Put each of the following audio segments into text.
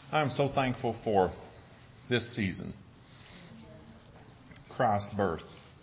I'm so thankful for this season, Christ's birth.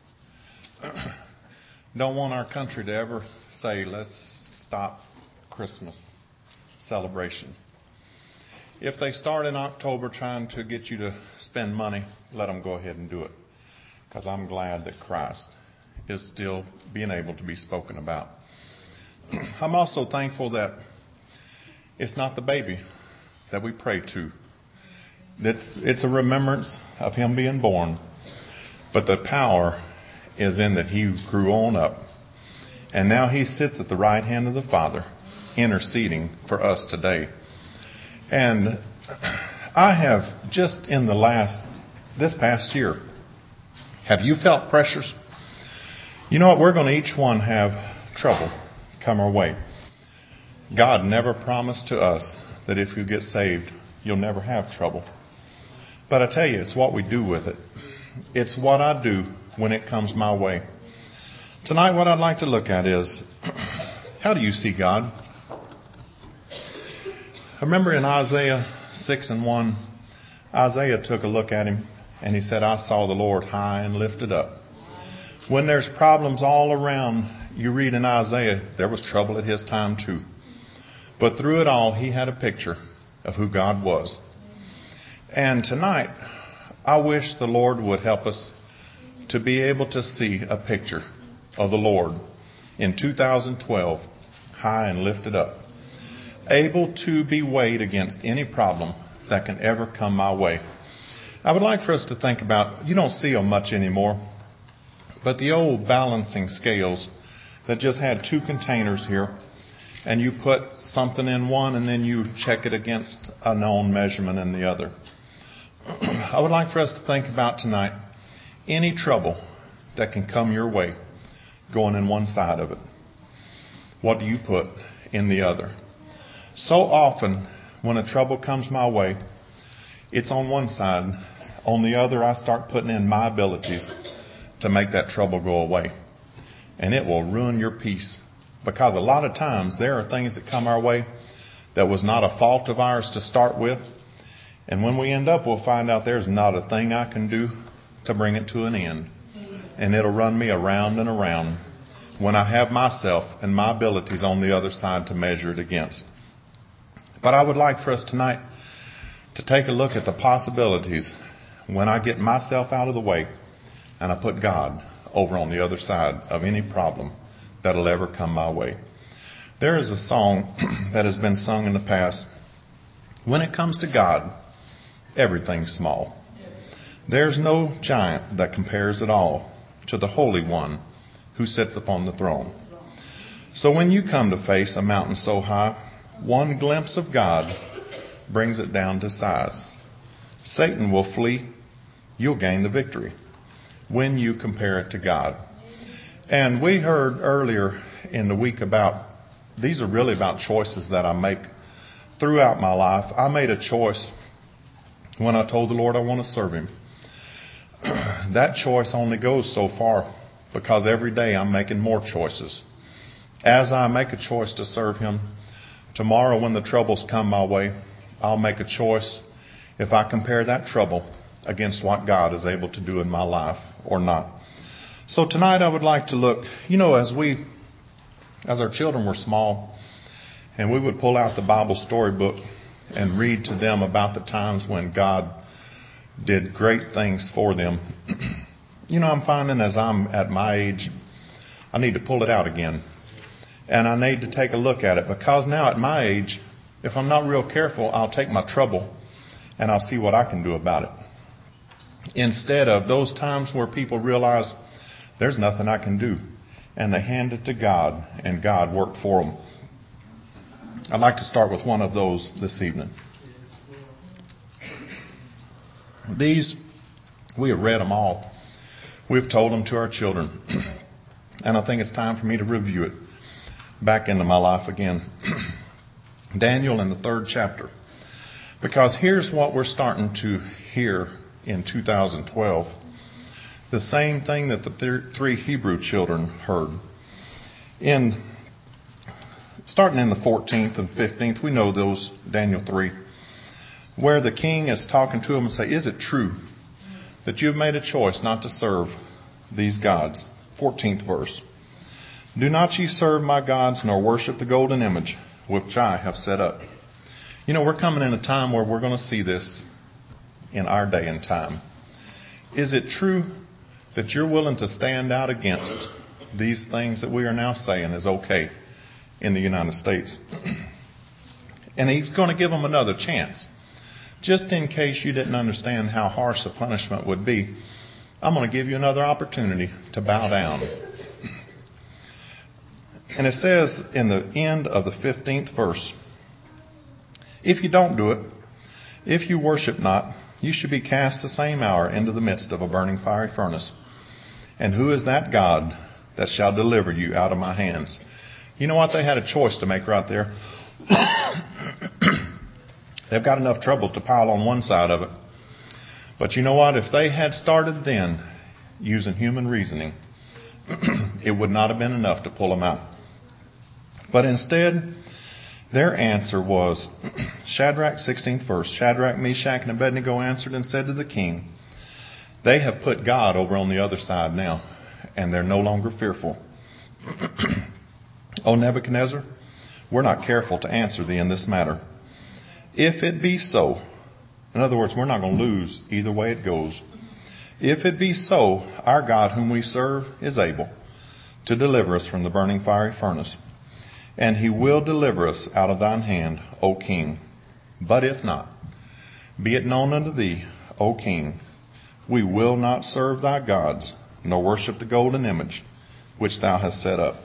Don't want our country to ever say, let's stop Christmas celebration. If they start in October trying to get you to spend money, let them go ahead and do it. Because I'm glad that Christ is still being able to be spoken about. I'm also thankful that it's not the baby that we pray to. It's a remembrance of Him being born. But the power is in that He grew on up. And now He sits at the right hand of the Father, interceding for us today. And I have just in this past year, have you felt pressures? You know what? We're going to each one have trouble come our way. God never promised to us that if you get saved, you'll never have trouble. But I tell you, it's what we do with it. It's what I do when it comes my way. Tonight, what I'd like to look at is, how do you see God? I remember in Isaiah 6:1, Isaiah took a look at Him and he said, I saw the Lord high and lifted up. When there's problems all around, you read in Isaiah, there was trouble at his time too. But through it all, he had a picture of who God was. And tonight, I wish the Lord would help us to be able to see a picture of the Lord in 2012, high and lifted up, able to be weighed against any problem that can ever come my way. I would like for us to think about, you don't see them much anymore, but the old balancing scales that just had two containers here, and you put something in one and then you check it against a known measurement in the other. I would like for us to think about tonight any trouble that can come your way going in one side of it. What do you put in the other? So often when a trouble comes my way, it's on one side. On the other, I start putting in my abilities to make that trouble go away. And it will ruin your peace. Because a lot of times there are things that come our way that was not a fault of ours to start with. And when we end up, we'll find out there's not a thing I can do to bring it to an end. And it'll run me around and around when I have myself and my abilities on the other side to measure it against. But I would like for us tonight to take a look at the possibilities when I get myself out of the way and I put God over on the other side of any problem that'll ever come my way. There is a song that has been sung in the past. When it comes to God, everything's small. There's no giant that compares at all to the Holy One who sits upon the throne. So when you come to face a mountain so high, one glimpse of God brings it down to size. Satan will flee. You'll gain the victory when you compare it to God. And we heard earlier in the week about, these are really about choices that I make throughout my life. I made a choice when I told the Lord I want to serve Him. That choice only goes so far because every day I'm making more choices. As I make a choice to serve Him, tomorrow when the troubles come my way, I'll make a choice if I compare that trouble against what God is able to do in my life or not. So tonight I would like to look, as our children were small, and we would pull out the Bible storybook and read to them about the times when God did great things for them. I'm finding as I'm at my age, I need to pull it out again. And I need to take a look at it because now at my age, if I'm not real careful, I'll take my trouble and I'll see what I can do about it. Instead of those times where people realize there's nothing I can do, and they hand it to God, and God worked for them. I'd like to start with one of those this evening. These, we have read them all. We've told them to our children. And I think it's time for me to review it back into my life again. Daniel in the 3rd chapter. Because here's what we're starting to hear in 2012. The same thing that the three Hebrew children heard. Starting in the 14th and 15th, we know those, Daniel 3. where the king is talking to him and say, is it true that you've made a choice not to serve these gods? 14th verse. Do not ye serve my gods, nor worship the golden image which I have set up. You know, we're coming in a time where we're going to see this in our day and time. Is it true that you're willing to stand out against these things that we are now saying is okay in the United States? And he's going to give them another chance. Just in case you didn't understand how harsh the punishment would be, I'm going to give you another opportunity to bow down. And it says in the end of the 15th verse, if you don't do it, if you worship not, you should be cast the same hour into the midst of a burning fiery furnace. And who is that God that shall deliver you out of my hands? You know what? They had a choice to make right there. They've got enough troubles to pile on one side of it. But you know what? If they had started then using human reasoning, it would not have been enough to pull them out. But instead, their answer was, Shadrach, 16th verse, Shadrach, Meshach, and Abednego answered and said to the king, they have put God over on the other side now, and they're no longer fearful. O Nebuchadnezzar, we're not careful to answer thee in this matter. If it be so, in other words, we're not going to lose either way it goes. If it be so, our God whom we serve is able to deliver us from the burning fiery furnace. And he will deliver us out of thine hand, O king. But if not, be it known unto thee, O king, we will not serve thy gods, nor worship the golden image which thou hast set up.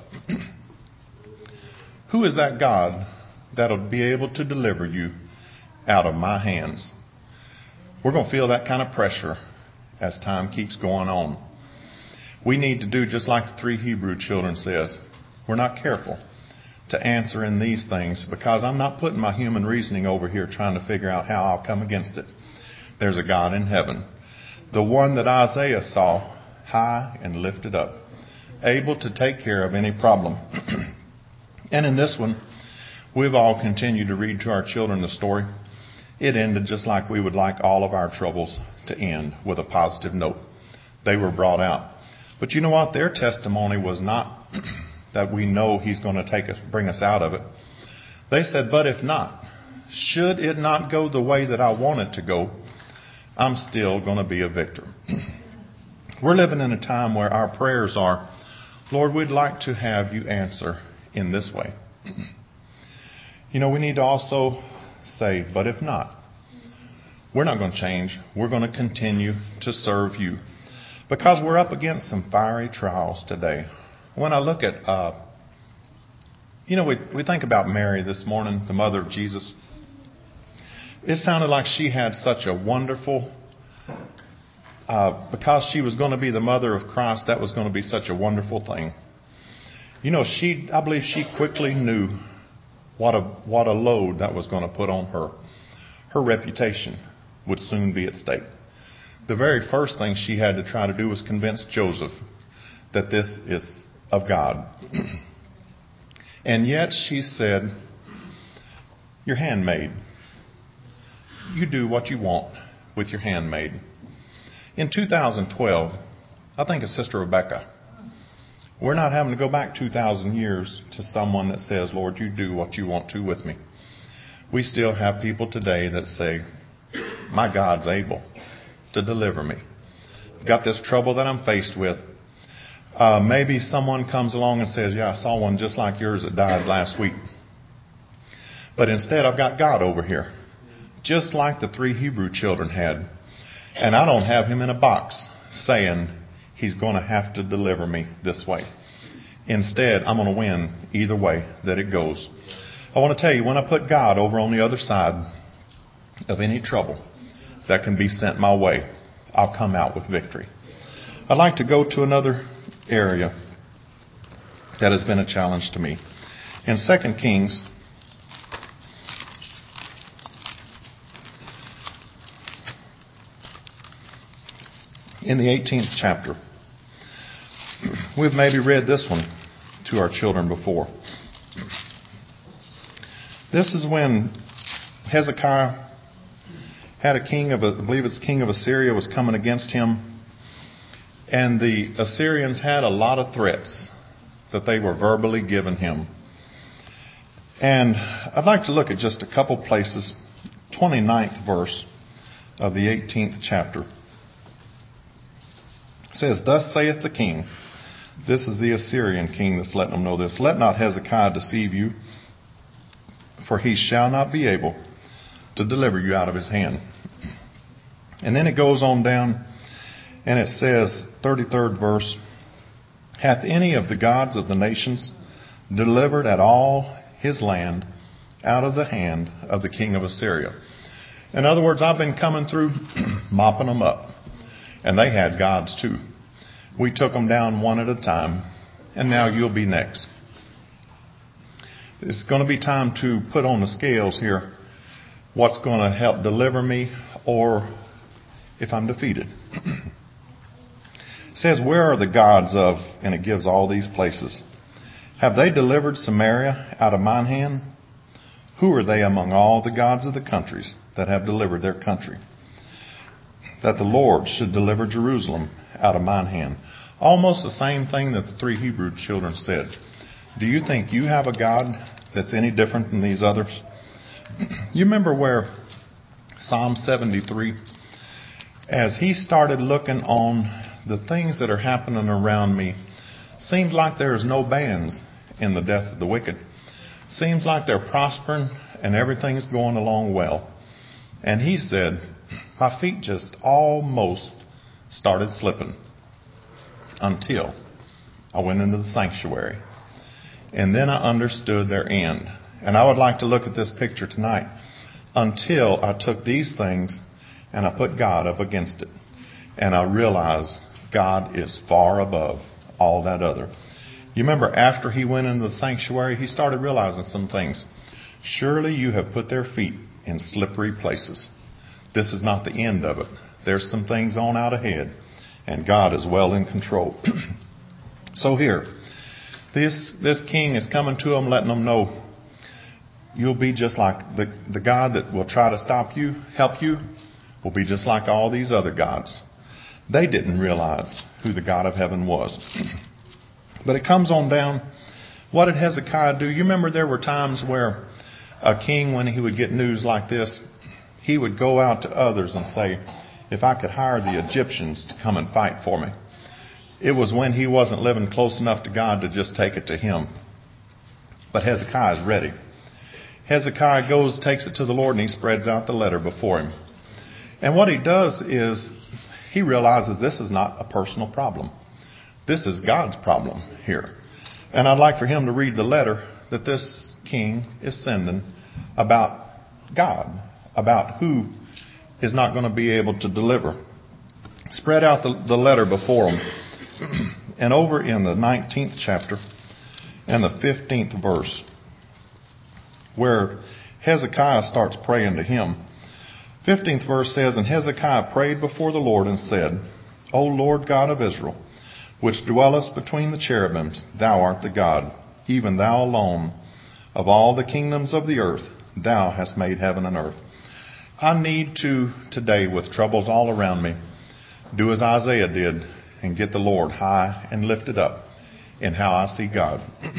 Who is that God that'll be able to deliver you out of my hands? We're going to feel that kind of pressure as time keeps going on. We need to do just like the 3 Hebrew children says. We're not careful to answer in these things because I'm not putting my human reasoning over here trying to figure out how I'll come against it. There's a God in heaven. The one that Isaiah saw high and lifted up, able to take care of any problem. And in this one, we've all continued to read to our children the story. It ended just like we would like all of our troubles to end, with a positive note. They were brought out. But you know what? Their testimony was not that we know he's going to bring us out of it. They said, but if not, should it not go the way that I want it to go, I'm still going to be a victor. We're living in a time where our prayers are, Lord, we'd like to have you answer in this way. You know, we need to also say, but if not, we're not going to change. We're going to continue to serve you because we're up against some fiery trials today. When I look at, we think about Mary this morning, the mother of Jesus. It sounded like she had such a wonderful, because she was going to be the mother of Christ, that was going to be such a wonderful thing. You know, I believe she quickly knew what a load that was going to put on her. Her reputation would soon be at stake. The very first thing she had to try to do was convince Joseph that this is of God. And yet she said, your handmaid. You do what you want with your handmaid. In 2012, I think it's Sister Rebecca. We're not having to go back 2,000 years to someone that says, Lord, you do what you want to with me. We still have people today that say, my God's able to deliver me. I've got this trouble that I'm faced with. Maybe someone comes along and says, yeah, I saw one just like yours that died last week. But instead, I've got God over here, just like the 3 Hebrew children had. And I don't have him in a box saying he's going to have to deliver me this way. Instead, I'm going to win either way that it goes. I want to tell you, when I put God over on the other side of any trouble that can be sent my way, I'll come out with victory. I'd like to go to another area that has been a challenge to me. In 2 Kings, in the 18th chapter, we've maybe read this one to our children before. This is when Hezekiah had a king of, I believe it's king of Assyria was coming against him. And the Assyrians had a lot of threats that they were verbally giving him. And I'd like to look at just a couple places. 29th verse of the 18th chapter. It says, "Thus saith the king," this is the Assyrian king that's letting them know this, "Let not Hezekiah deceive you, for he shall not be able to deliver you out of his hand." And then it goes on down and it says, 33rd verse, "Hath any of the gods of the nations delivered at all his land out of the hand of the king of Assyria?" In other words, I've been coming through mopping them up. And they had gods too. We took them down one at a time. And now you'll be next. It's going to be time to put on the scales here what's going to help deliver me or if I'm defeated. It says, "Where are the gods of," and it gives all these places. "Have they delivered Samaria out of mine hand? Who are they among all the gods of the countries that have delivered their country? That the Lord should deliver Jerusalem out of mine hand." Almost the same thing that the 3 Hebrew children said. Do you think you have a God that's any different than these others? You remember where Psalm 73, as he started looking on the things that are happening around me, seems like there's no bands in the death of the wicked. Seems like they're prospering and everything's going along well. And he said, my feet just almost started slipping until I went into the sanctuary. And then I understood their end. And I would like to look at this picture tonight until I took these things and I put God up against it. And I realized God is far above all that other. You remember after he went into the sanctuary, he started realizing some things. Surely you have put their feet in slippery places. This is not the end of it. There's some things on out ahead. And God is well in control. So here, this king is coming to them, letting them know, you'll be just like the God that will try to stop you, help you, will be just like all these other gods. They didn't realize who the God of heaven was. But it comes on down. What did Hezekiah do? You remember there were times where a king, when he would get news like this, he would go out to others and say, if I could hire the Egyptians to come and fight for me. It was when he wasn't living close enough to God to just take it to him. But Hezekiah is ready. Hezekiah goes, takes it to the Lord, and he spreads out the letter before him. And what he does is he realizes this is not a personal problem. This is God's problem here. And I'd like for him to read the letter that this king is sending about God, about who is not going to be able to deliver. Spread out the letter before him. And over in the 19th chapter and the 15th verse, where Hezekiah starts praying to him. 15th verse says, And Hezekiah prayed before the Lord and said, O Lord God of Israel, which dwellest between the cherubims, thou art the God, even thou alone, of all the kingdoms of the earth, thou hast made heaven and earth. I need to, today, with troubles all around me, do as Isaiah did and get the Lord high and lifted up in how I see God.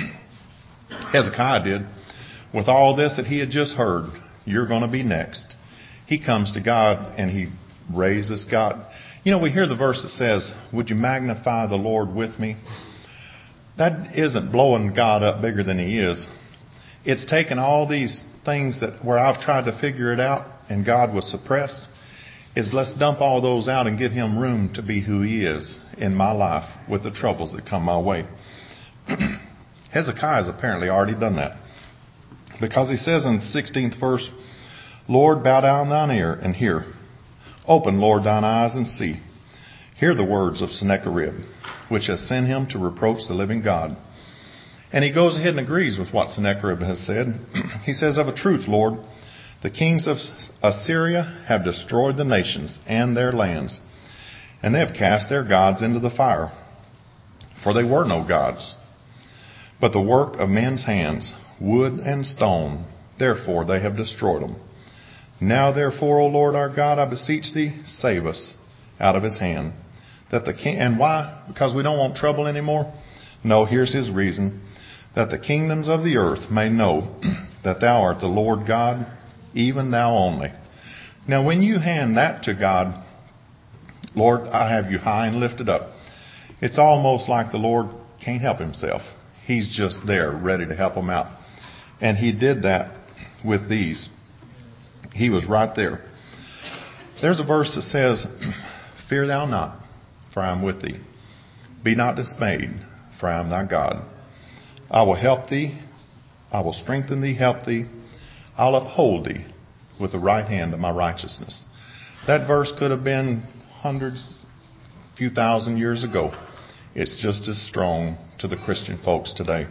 Hezekiah did. With all this that he had just heard, you're going to be next. He comes to God and he raises God. You know, we hear the verse that says, would you magnify the Lord with me? That isn't blowing God up bigger than he is. It's taken all these things that where I've tried to figure it out and God was suppressed, is let's dump all those out and give him room to be who he is in my life with the troubles that come my way. Hezekiah has apparently already done that. Because he says in the 16th verse, Lord, bow down thine ear and hear. Open, Lord, thine eyes and see. Hear the words of Sennacherib, which has sent him to reproach the living God. And he goes ahead and agrees with what Sennacherib has said. He says, of a truth, Lord, the kings of Assyria have destroyed the nations and their lands, and they have cast their gods into the fire. For they were no gods, but the work of men's hands, wood and stone. Therefore they have destroyed them. Now therefore, O Lord our God, I beseech thee, save us out of his hand. That the king, and why? Because we don't want trouble anymore? No, here's his reason. That the kingdoms of the earth may know that thou art the Lord God, even thou only. Now when you hand that to God, Lord, I have you high and lifted up, it's almost like the Lord can't help himself. He's just there, ready to help them out. And he did that with these. He was right there. There's a verse that says, fear thou not, for I am with thee. Be not dismayed, for I am thy God. I will help thee. I will strengthen thee, help thee. I'll uphold thee with the right hand of my righteousness. That verse could have been hundreds, few thousand years ago. It's just as strong to the Christian folks today.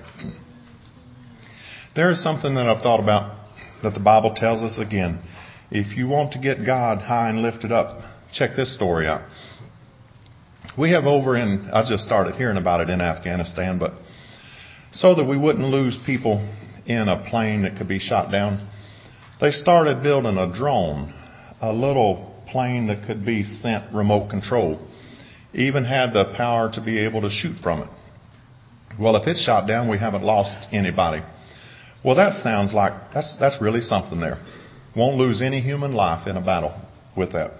There is something that I've thought about that the Bible tells us again. If you want to get God high and lifted up, check this story out. We have I just started hearing about it in Afghanistan, but so that we wouldn't lose people in a plane that could be shot down, they started building a drone, a little plane that could be sent remote control. Even had the power to be able to shoot from it. Well, if it's shot down, we haven't lost anybody. Well, that sounds like that's really something there. Won't lose any human life in a battle with that.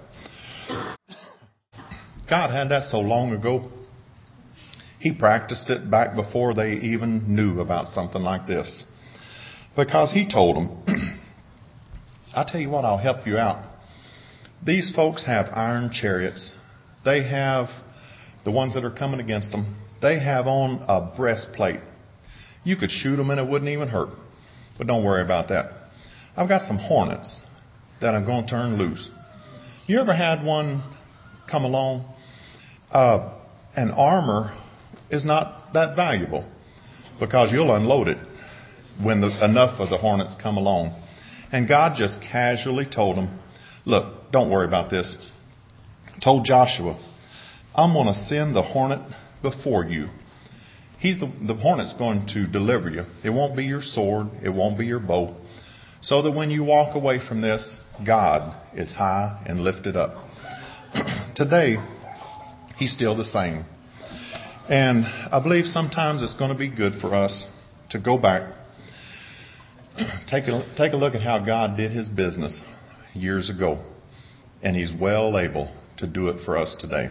God had that so long ago. He practiced it back before they even knew about something like this. Because he told them, I tell you what, I'll help you out. These folks have iron chariots. They have, the ones that are coming against them, they have on a breastplate. You could shoot them and it wouldn't even hurt. But don't worry about that. I've got some hornets that I'm going to turn loose. You ever had one come along? An armor is not that valuable because you'll unload it when enough of the hornets come along. And God just casually told them, look, don't worry about this. Told Joshua, I'm going to send the hornet before you. The hornet's going to deliver you. It won't be your sword. It won't be your bow. So that when you walk away from this, God is high and lifted up. Today, he's still the same. And I believe sometimes it's going to be good for us to go back, take a look at how God did his business years ago. And he's well able to do it for us today.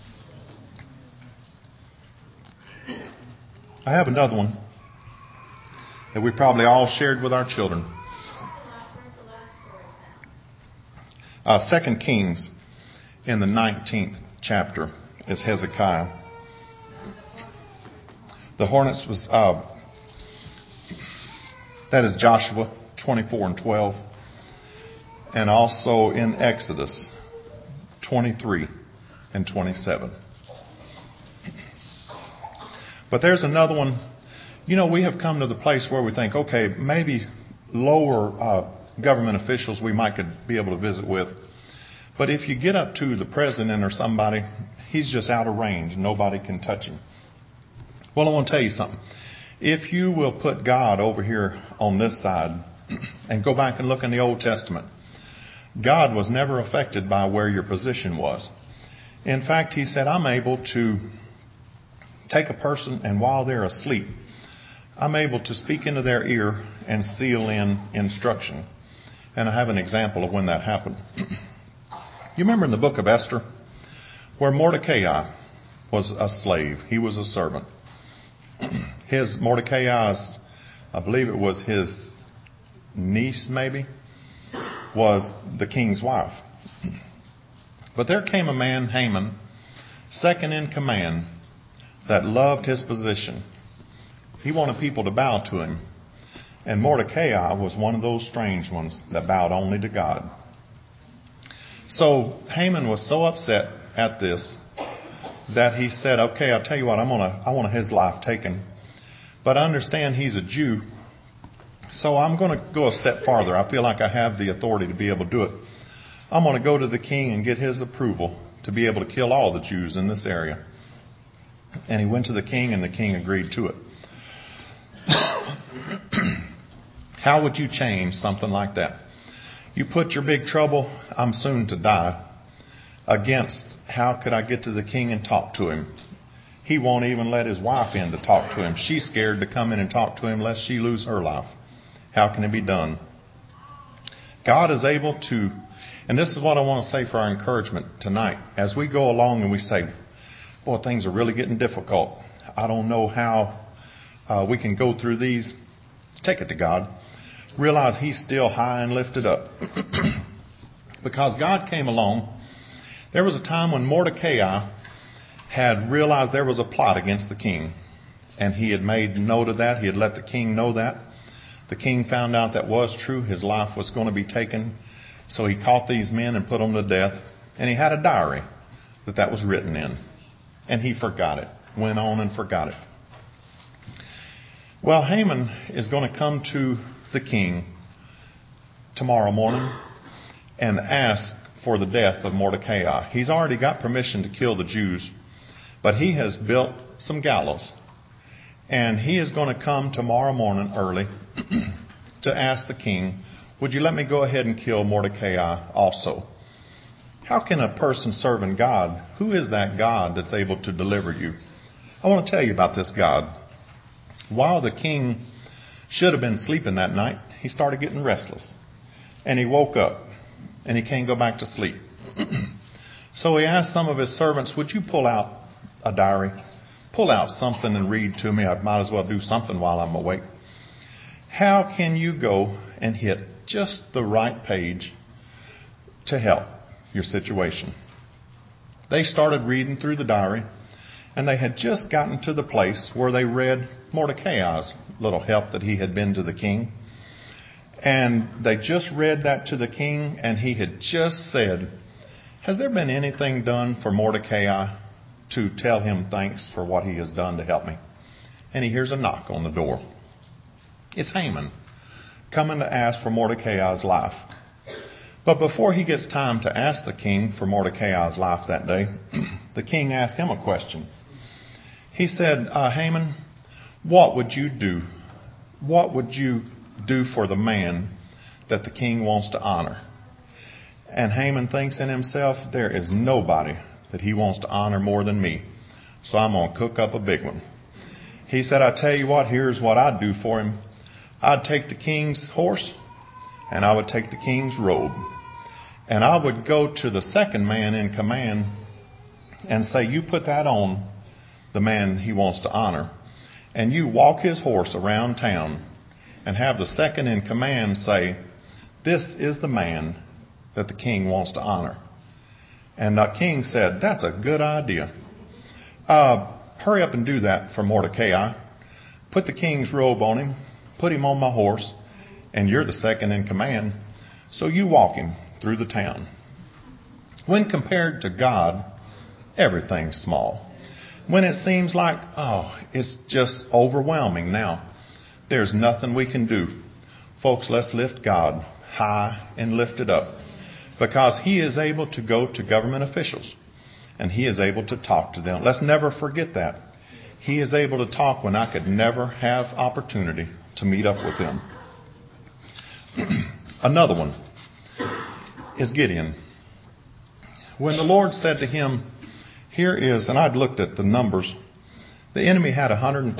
I have another one that we probably all shared with our children. 2 Kings in the 19th chapter is Hezekiah. The hornets was, that is Joshua 24 and 12. And also in Exodus 23 and 27. But there's another one. You know, we have come to the place where we think, okay, maybe lower government officials we might could be able to visit with. But if you get up to the president or somebody, he's just out of range. Nobody can touch him. Well, I want to tell you something. If you will put God over here on this side and go back and look in the Old Testament, God was never affected by where your position was. In fact, he said, I'm able to take a person and while they're asleep, I'm able to speak into their ear and seal in instruction. And I have an example of when that happened. You remember in the book of Esther where Mordecai was a slave. He was a servant. Mordecai's, I believe it was his niece maybe, was the king's wife. But there came a man, Haman, second in command, that loved his position. He wanted people to bow to him. And Mordecai was one of those strange ones that bowed only to God. So Haman was so upset at this that he said, okay, I'll tell you what, I want his life taken. But I understand he's a Jew, so I'm going to go a step farther. I feel like I have the authority to be able to do it. I'm going to go to the king and get his approval to be able to kill all the Jews in this area. And he went to the king, and the king agreed to it. How would you change something like that? You put your big trouble, I'm soon to die, against how could I get to the king and talk to him? He won't even let his wife in to talk to him. She's scared to come in and talk to him lest she lose her life. How can it be done? God is able to, and this is what I want to say for our encouragement tonight. As we go along and we say, boy, things are really getting difficult. I don't know how we can go through these. Take it to God. Realize He's still high and lifted up. Because God came along. There was a time when Mordecai had realized there was a plot against the king. And he had made note of that. He had let the king know that. The king found out that was true. His life was going to be taken. So he caught these men and put them to death. And he had a diary that was written in. And he forgot it. Went on and forgot it. Well, Haman is going to come to the king tomorrow morning and ask for the death of Mordecai. He's already got permission to kill the Jews, but he has built some gallows. And he is going to come tomorrow morning early to ask the king, would you let me go ahead and kill Mordecai also? How can a person serving God, who is that God that's able to deliver you? I want to tell you about this God. While the king should have been sleeping that night, he started getting restless. And he woke up and he can't go back to sleep. So he asked some of his servants, would you pull out a diary? Pull out something and read to me. I might as well do something while I'm awake. How can you go and hit just the right page to help your situation? They started reading through the diary, and they had just gotten to the place where they read Mordecai's little help that he had been to the king. And they just read that to the king, and he had just said, has there been anything done for Mordecai to tell him thanks for what he has done to help me? And he hears a knock on the door. It's Haman coming to ask for Mordecai's life. But before he gets time to ask the king for Mordecai's life that day, the king asked him a question. He said, Haman, what would you do? What would you do for the man that the king wants to honor? And Haman thinks in himself, there is nobody that he wants to honor more than me. So I'm going to cook up a big one. He said, I tell you what, here's what I'd do for him. I'd take the king's horse and I would take the king's robe. And I would go to the second man in command and say, you put that on the man he wants to honor. And you walk his horse around town and have the second in command say, this is the man that the king wants to honor. And the king said, that's a good idea. Hurry up and do that for Mordecai. Put the king's robe on him. Put him on my horse. And you're the second in command. So you walk him through the town. When compared to God, everything's small. When it seems like, it's just overwhelming now. There's nothing we can do. Folks, let's lift God high and lift it up. Because He is able to go to government officials. And He is able to talk to them. Let's never forget that. He is able to talk when I could never have opportunity to meet up with Him. Another one is Gideon. When the Lord said to him, here is, and I'd looked at the numbers, the enemy had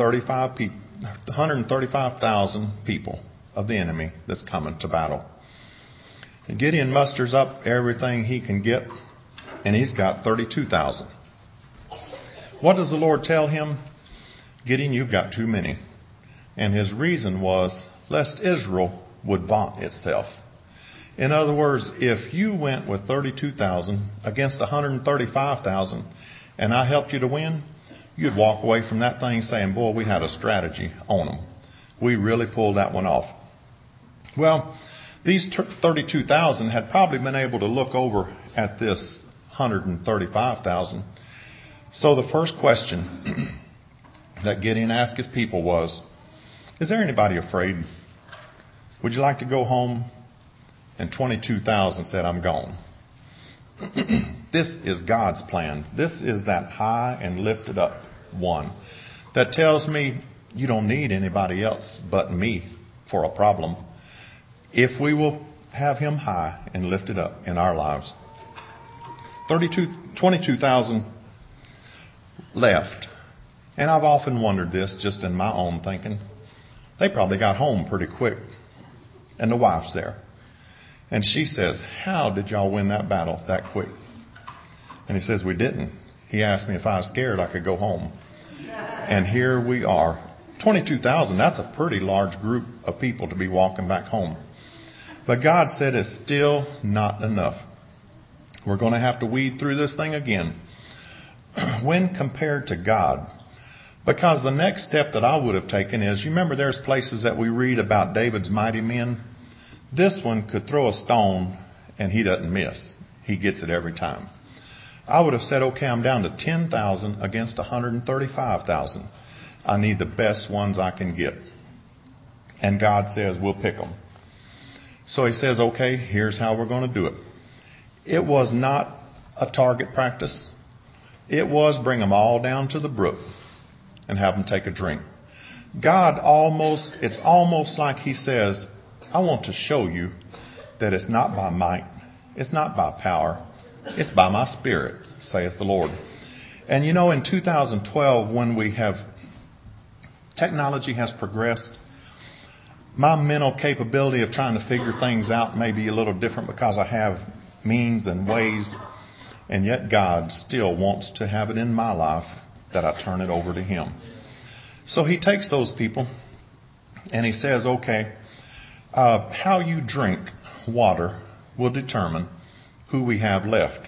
135,000 people of the enemy that's coming to battle. And Gideon musters up everything he can get, and he's got 32,000. What does the Lord tell him? Gideon, you've got too many. And his reason was, lest Israel would vaunt itself. In other words, if you went with 32,000 against 135,000 and I helped you to win, you'd walk away from that thing saying, boy, we had a strategy on them. We really pulled that one off. Well, these 32,000 had probably been able to look over at this 135,000. So the first question that Gideon asked his people was, is there anybody afraid? Would you like to go home? And 22,000 said, I'm gone. This is God's plan. This is that high and lifted up one that tells me you don't need anybody else but me for a problem. If we will have him high and lifted up in our lives. 22,000 left. And I've often wondered this just in my own thinking. They probably got home pretty quick. And the wife's there. And she says, how did y'all win that battle that quick? And he says, we didn't. He asked me if I was scared I could go home. And here we are. 22,000, that's a pretty large group of people to be walking back home. But God said it's still not enough. We're going to have to weed through this thing again. When compared to God. Because the next step that I would have taken is, you remember there's places that we read about David's mighty men? This one could throw a stone and he doesn't miss. He gets it every time. I would have said, okay, I'm down to 10,000 against 135,000. I need the best ones I can get. And God says, we'll pick them. So he says, okay, here's how we're going to do it. It was not a target practice. It was bring them all down to the brook and have them take a drink. God it's almost like he says, I want to show you that it's not by might, it's not by power, it's by my Spirit, saith the Lord. And you know, in 2012, when technology has progressed, my mental capability of trying to figure things out may be a little different because I have means and ways, and yet God still wants to have it in my life that I turn it over to him. So he takes those people and he says, okay, how you drink water will determine who we have left.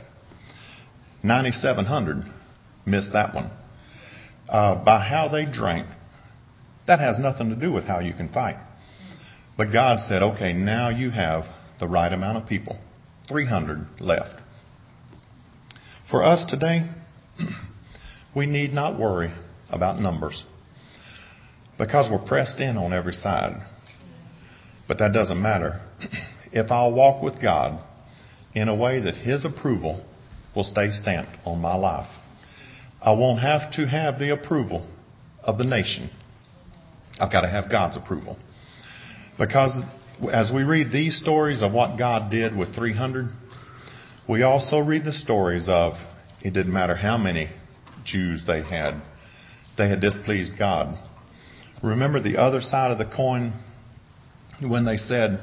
9,700 missed that one. By how they drank, that has nothing to do with how you can fight. But God said, okay, now you have the right amount of people. 300 left. For us today, we need not worry about numbers because we're pressed in on every side. But that doesn't matter. If I'll walk with God in a way that his approval will stay stamped on my life, I won't have to have the approval of the nation. I've got to have God's approval. Because as we read these stories of what God did with 300, we also read the stories of it didn't matter how many Jews they had displeased God. Remember the other side of the coin when they said,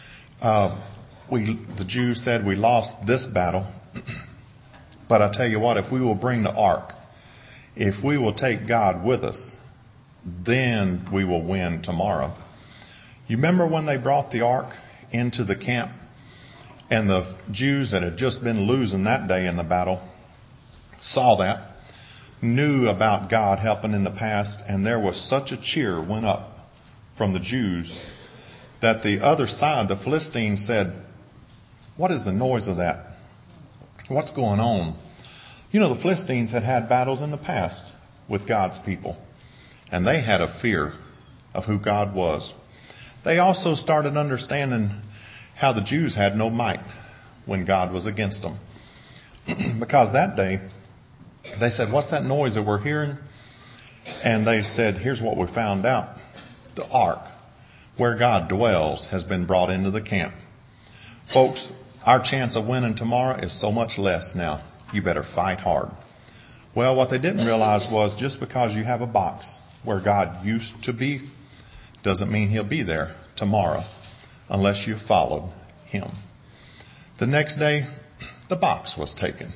the Jews said, we lost this battle, but I tell you what, if we will bring the ark, if we will take God with us, then we will win tomorrow. You remember when they brought the ark into the camp and the Jews that had just been losing that day in the battle saw that, knew about God helping in the past, and there was such a cheer went up from the Jews that the other side, the Philistines, said, what is the noise of that? What's going on? You know, the Philistines had had battles in the past with God's people, and they had a fear of who God was. They also started understanding how the Jews had no might when God was against them. Because that day, they said, what's that noise that we're hearing? And they said, here's what we found out. The ark, where God dwells, has been brought into the camp. Folks, our chance of winning tomorrow is so much less now. You better fight hard. Well, what they didn't realize was just because you have a box where God used to be doesn't mean he'll be there tomorrow unless you followed him. The next day, the box was taken.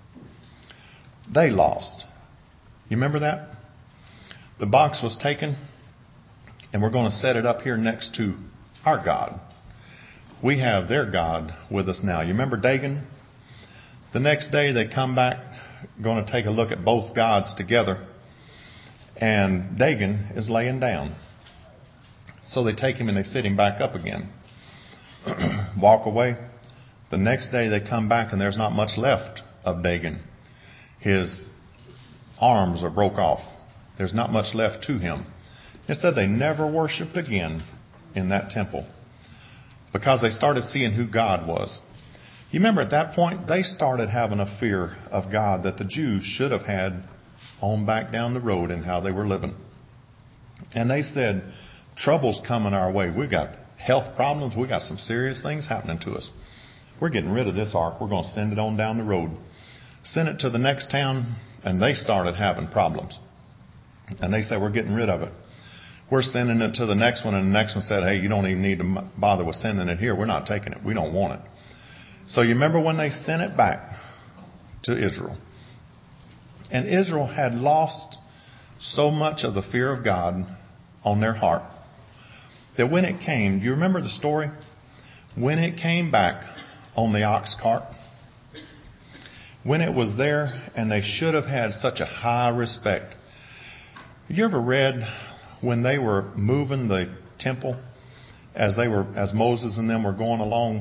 They lost. You remember that? The box was taken, and we're going to set it up here next to our God. We have their God with us now. You remember Dagon? The next day they come back, going to take a look at both gods together, and Dagon is laying down. So they take him and they sit him back up again. Walk away. The next day they come back and there's not much left of Dagon. His arms are broke off. There's not much left to him. It said they never worshipped again in that temple because they started seeing who God was. You remember at that point, they started having a fear of God that the Jews should have had on back down the road in how they were living. And they said, trouble's coming our way. We've got health problems. We got some serious things happening to us. We're getting rid of this ark. We're going to send it on down the road. Sent it to the next town, and they started having problems. And they said, we're getting rid of it. We're sending it to the next one, and the next one said, hey, you don't even need to bother with sending it here. We're not taking it. We don't want it. So you remember when they sent it back to Israel? And Israel had lost so much of the fear of God on their heart that when it came, do you remember the story? When it came back on the ox cart, when it was there, and they should have had such a high respect. You ever read when they were moving the temple, as Moses and them were going along,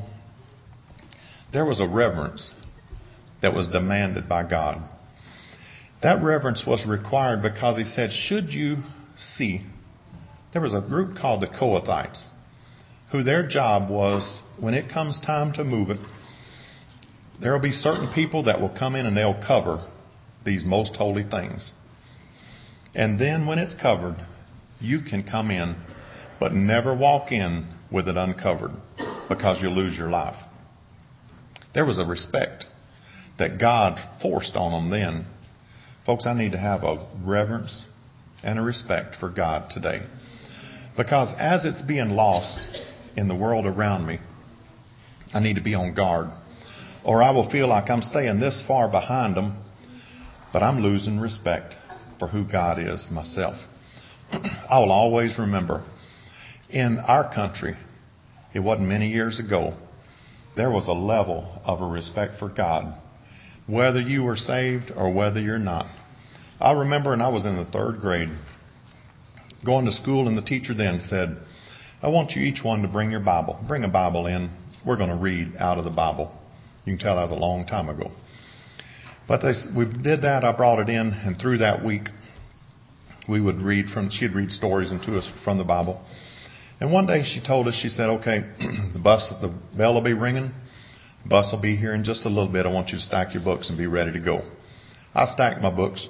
there was a reverence that was demanded by God. That reverence was required because he said, should you see, there was a group called the Kohathites, who their job was, when it comes time to move it, there will be certain people that will come in and they'll cover these most holy things. And then when it's covered, you can come in, but never walk in with it uncovered, because you'll lose your life. There was a respect that God forced on them then. Folks, I need to have a reverence and a respect for God today. Because as it's being lost in the world around me, I need to be on guard. Or I will feel like I'm staying this far behind them, but I'm losing respect for who God is myself. I will always remember, in our country, it wasn't many years ago, there was a level of a respect for God, whether you were saved or whether you're not. I remember, and I was in the 3rd grade, going to school, and the teacher then said, I want you each one to bring your Bible. Bring a Bible in. We're going to read out of the Bible. You can tell that was a long time ago. But we did that. I brought it in, and through that week, we would read she'd read stories into us from the Bible. And one day she told us, she said, okay, the bell will be ringing. The bus will be here in just a little bit. I want you to stack your books and be ready to go. I stacked my books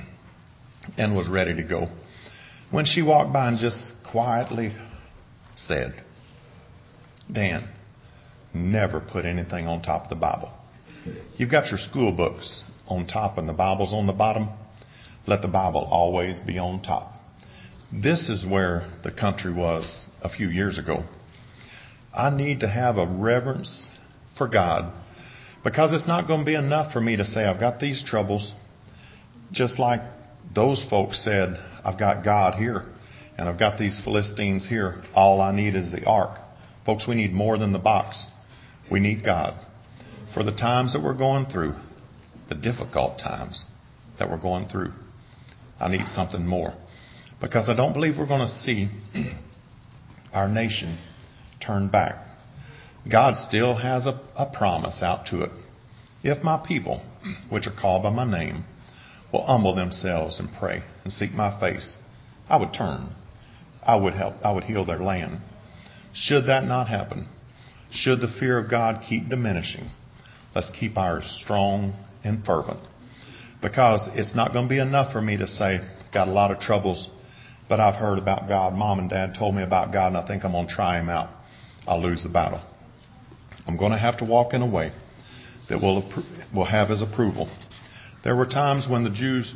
and was ready to go. When she walked by and just quietly said, Dan, never put anything on top of the Bible. You've got your school books on top and the Bible's on the bottom. Let the Bible always be on top. This is where the country was a few years ago. I need to have a reverence for God, because it's not going to be enough for me to say I've got these troubles. Just like those folks said, I've got God here and I've got these Philistines here. All I need is the ark. Folks, we need more than the box. We need God. For the times that we're going through, the difficult times that we're going through, I need something more. Because I don't believe we're going to see our nation turn back. God still has a promise out to it. If my people, which are called by my name, will humble themselves and pray and seek my face, I would turn. I would help. I would heal their land. Should that not happen, should the fear of God keep diminishing, let's keep ours strong and fervent. Because it's not going to be enough for me to say, got a lot of troubles, but I've heard about God. Mom and Dad told me about God, and I think I'm going to try Him out. I'll lose the battle. I'm going to have to walk in a way that will have His approval. There were times when the Jews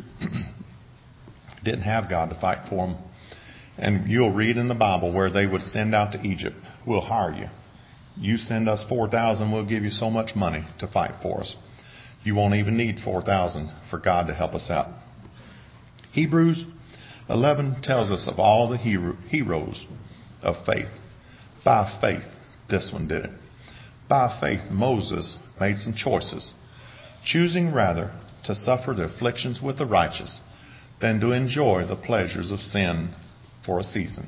didn't have God to fight for them. And you'll read in the Bible where they would send out to Egypt, we'll hire you. You send us 4,000, we'll give you so much money to fight for us. You won't even need 4,000 for God to help us out. Hebrews 11 tells us of all the heroes of faith. By faith, this one did it. By faith, Moses made some choices, choosing rather to suffer the afflictions with the righteous than to enjoy the pleasures of sin for a season.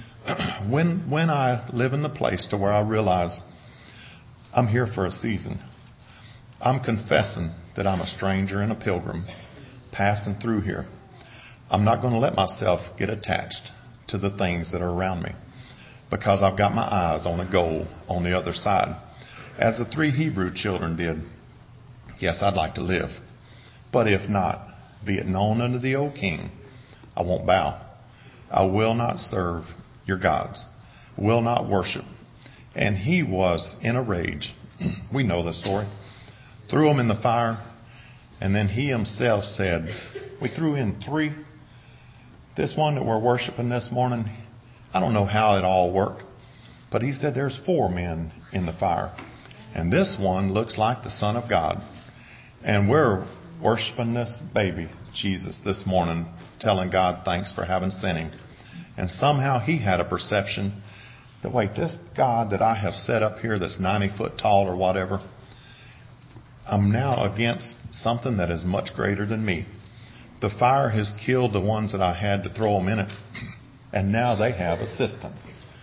When I live in the place to where I realize I'm here for a season, I'm confessing that I'm a stranger and a pilgrim passing through here. I'm not going to let myself get attached to the things that are around me, because I've got my eyes on a goal on the other side. As the 3 Hebrew children did, yes, I'd like to live. But if not, be it known unto thee, O King, I won't bow. I will not serve your gods, will not worship And he was in a rage. We know the story. Threw him in the fire. And then he himself said, we threw in 3. This one that we're worshiping this morning, I don't know how it all worked. But he said there's 4 men in the fire. And this one looks like the Son of God. And we're worshiping this baby, Jesus, this morning, telling God thanks for having sent him. And somehow he had a perception that, wait, this God that I have set up here that's 90 foot tall or whatever, I'm now against something that is much greater than me. The fire has killed the ones that I had to throw them in it, and now they have assistance.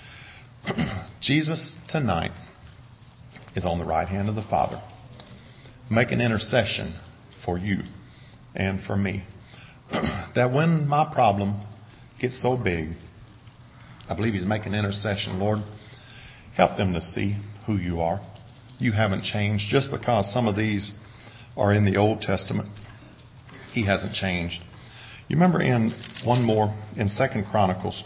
Jesus tonight is on the right hand of the Father, making intercession for you and for me. That when my problem gets so big, I believe he's making intercession. Lord, help them to see who you are. You haven't changed. Just because some of these are in the Old Testament, he hasn't changed. You remember in one more, in 2 Chronicles,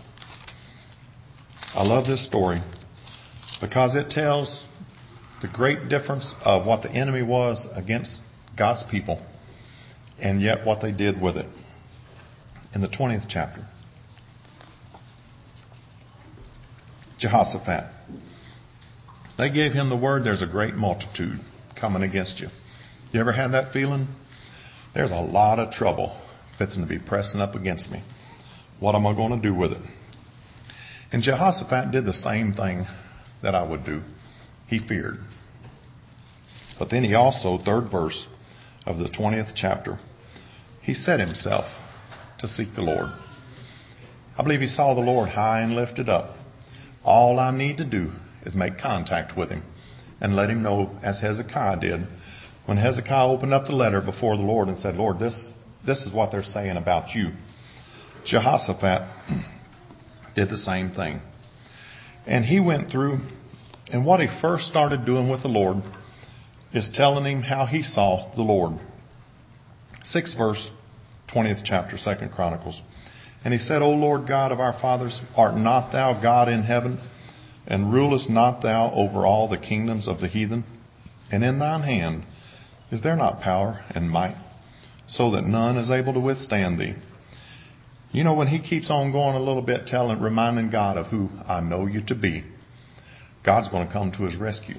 I love this story because it tells the great difference of what the enemy was against God's people and yet what they did with it. In the 20th chapter, Jehoshaphat, they gave him the word, there's a great multitude coming against you. You ever had that feeling? There's a lot of trouble fixing to be pressing up against me. What am I going to do with it? And Jehoshaphat did the same thing that I would do. He feared. But then he also, 3rd verse of the 20th chapter, he set himself to seek the Lord. I believe he saw the Lord high and lifted up. All I need to do is make contact with him and let him know, as Hezekiah did, when Hezekiah opened up the letter before the Lord and said, Lord, this is what they're saying about you. Jehoshaphat did the same thing. And he went through, and what he first started doing with the Lord is telling him how he saw the Lord. 6th verse, 20th chapter, 2 Chronicles. And he said, O Lord God of our fathers, art not thou God in heaven, and rulest not thou over all the kingdoms of the heathen? And in thine hand is there not power and might, so that none is able to withstand thee? You know, when he keeps on going a little bit, reminding God of who I know you to be, God's going to come to his rescue.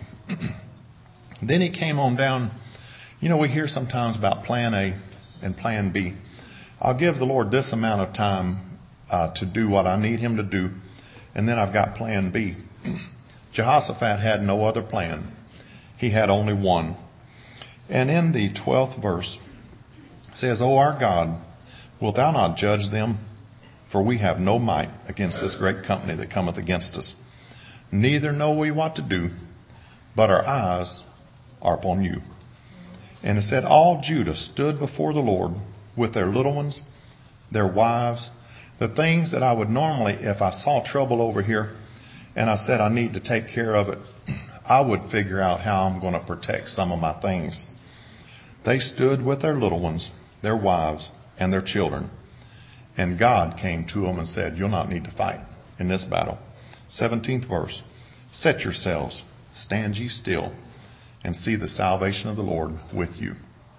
Then he came on down. You know, we hear sometimes about plan A and plan B. I'll give the Lord this amount of time to do what I need him to do, and then I've got plan B. Jehoshaphat had no other plan. He had only one. And in the 12th verse, it says, O our God, wilt thou not judge them? For we have no might against this great company that cometh against us. Neither know we what to do, but our eyes are upon you. And it said, all Judah stood before the Lord with their little ones, their wives, the things that I would normally, if I saw trouble over here and I said I need to take care of it, I would figure out how I'm going to protect some of my things. They stood with their little ones, their wives, and their children. And God came to them and said, you'll not need to fight in this battle. 17th verse. Set yourselves, stand ye still, and see the salvation of the Lord with you.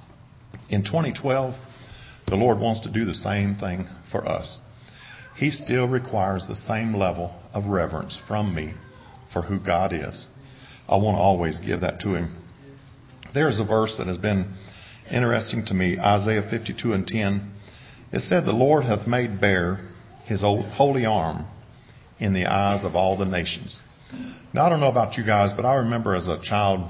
In 2012, the Lord wants to do the same thing for us. He still requires the same level of reverence from me for who God is. I want to always give that to him. There's a verse that has been interesting to me, Isaiah 52:10. It said, the Lord hath made bare his holy arm in the eyes of all the nations. Now, I don't know about you guys, but I remember as a child,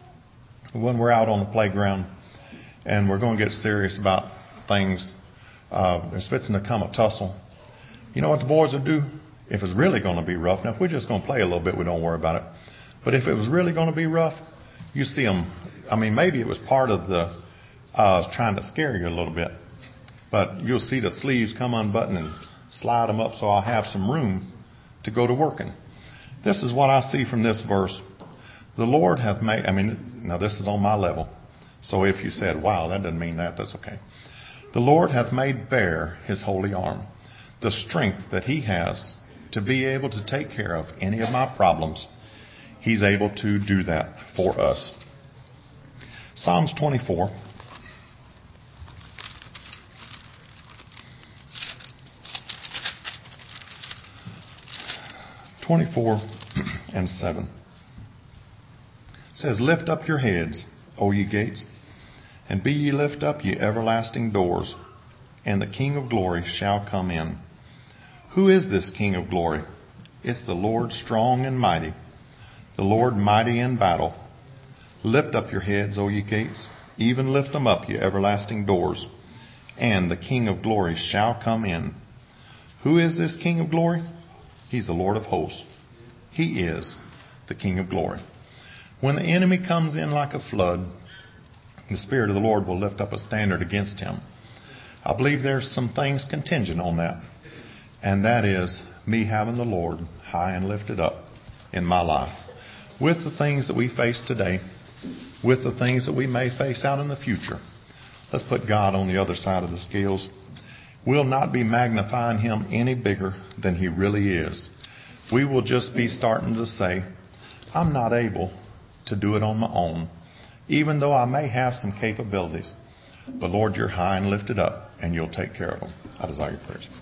when we're out on the playground and we're going to get serious about things, there's fixing to come a tussle. You know what the boys would do? If it's really going to be rough. Now, if we're just going to play a little bit, we don't worry about it. But if it was really going to be rough, you see them. I mean, maybe it was part of the trying to scare you a little bit. But you'll see the sleeves come unbuttoned and slide them up so I'll have some room to go to working. This is what I see from this verse. The Lord hath made, now this is on my level. So if you said, wow, that doesn't mean that, that's okay. The Lord hath made bare his holy arm, the strength that he has to be able to take care of any of my problems. He's able to do that for us. Psalms 24. and 7. It says, Lift up your heads, O ye gates, and be ye lift up, ye everlasting doors, and the King of glory shall come in. Who is this King of glory? It's the Lord strong and mighty, the Lord mighty in battle. Lift up your heads, O ye gates, even lift them up, ye everlasting doors, and the King of glory shall come in. Who is this King of glory? He's the Lord of hosts. He is the King of glory. When the enemy comes in like a flood, the Spirit of the Lord will lift up a standard against him. I believe there's some things contingent on that. And that is me having the Lord high and lifted up in my life. With the things that we face today, with the things that we may face out in the future, let's put God on the other side of the scales. We'll not be magnifying Him any bigger than He really is. We will just be starting to say, I'm not able to do it on my own, even though I may have some capabilities. But Lord, you're high and lifted up, and you'll take care of them. I desire your prayers.